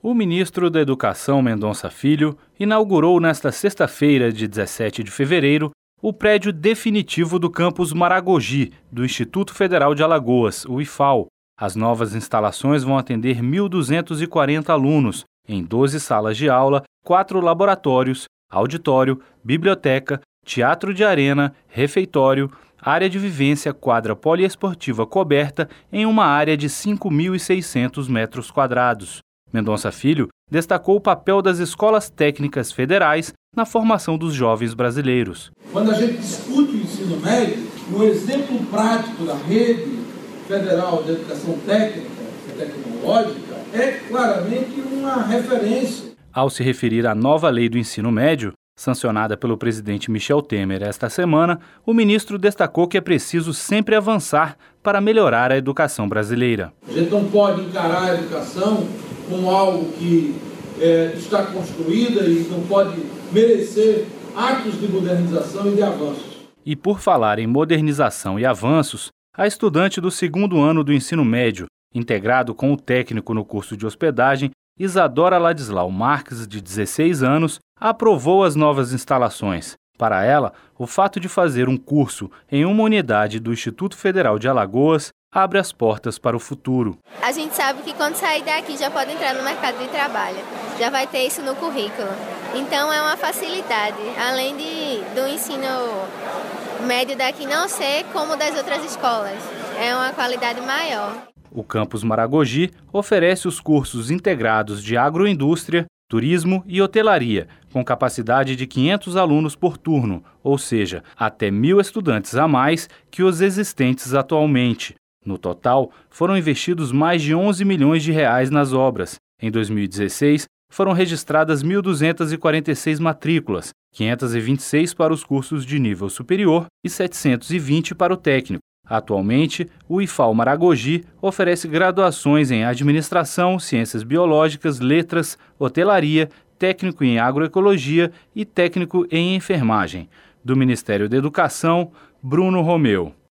O ministro da Educação, Mendonça Filho, inaugurou nesta sexta-feira, de 17 de fevereiro, o prédio definitivo do campus Maragogi, do Instituto Federal de Alagoas, o IFAL. As novas instalações vão atender 1.240 alunos, em 12 salas de aula, 4 laboratórios, auditório, biblioteca, teatro de arena, refeitório, área de vivência, quadra poliesportiva coberta em uma área de 5.600 metros quadrados. Mendonça Filho destacou o papel das escolas técnicas federais na formação dos jovens brasileiros. Quando a gente discute o ensino médio, um exemplo prático da rede federal de educação técnica e tecnológica é claramente uma referência. Ao se referir à nova lei do ensino médio, sancionada pelo presidente Michel Temer esta semana, o ministro destacou que é preciso sempre avançar para melhorar a educação brasileira. A gente não pode encarar a educação como algo que está construída e não pode merecer atos de modernização e de avanços. E por falar em modernização e avanços, a estudante do segundo ano do ensino médio, integrado com o técnico no curso de hospedagem, Isadora Ladislau Marques, de 16 anos, aprovou as novas instalações. Para ela, o fato de fazer um curso em uma unidade do Instituto Federal de Alagoas abre as portas para o futuro. A gente sabe que quando sair daqui já pode entrar no mercado de trabalho, já vai ter isso no currículo. Então é uma facilidade, além do ensino médio daqui não ser como das outras escolas, é uma qualidade maior. O campus Maragogi oferece os cursos integrados de agroindústria, turismo e hotelaria, com capacidade de 500 alunos por turno, ou seja, até 1.000 estudantes a mais que os existentes atualmente. No total, foram investidos mais de 11 milhões de reais nas obras. Em 2016, foram registradas 1.246 matrículas, 526 para os cursos de nível superior e 720 para o técnico. Atualmente, o IFAL Maragogi oferece graduações em Administração, Ciências Biológicas, Letras, Hotelaria, Técnico em Agroecologia e Técnico em Enfermagem. Do Ministério da Educação, Bruno Romeu.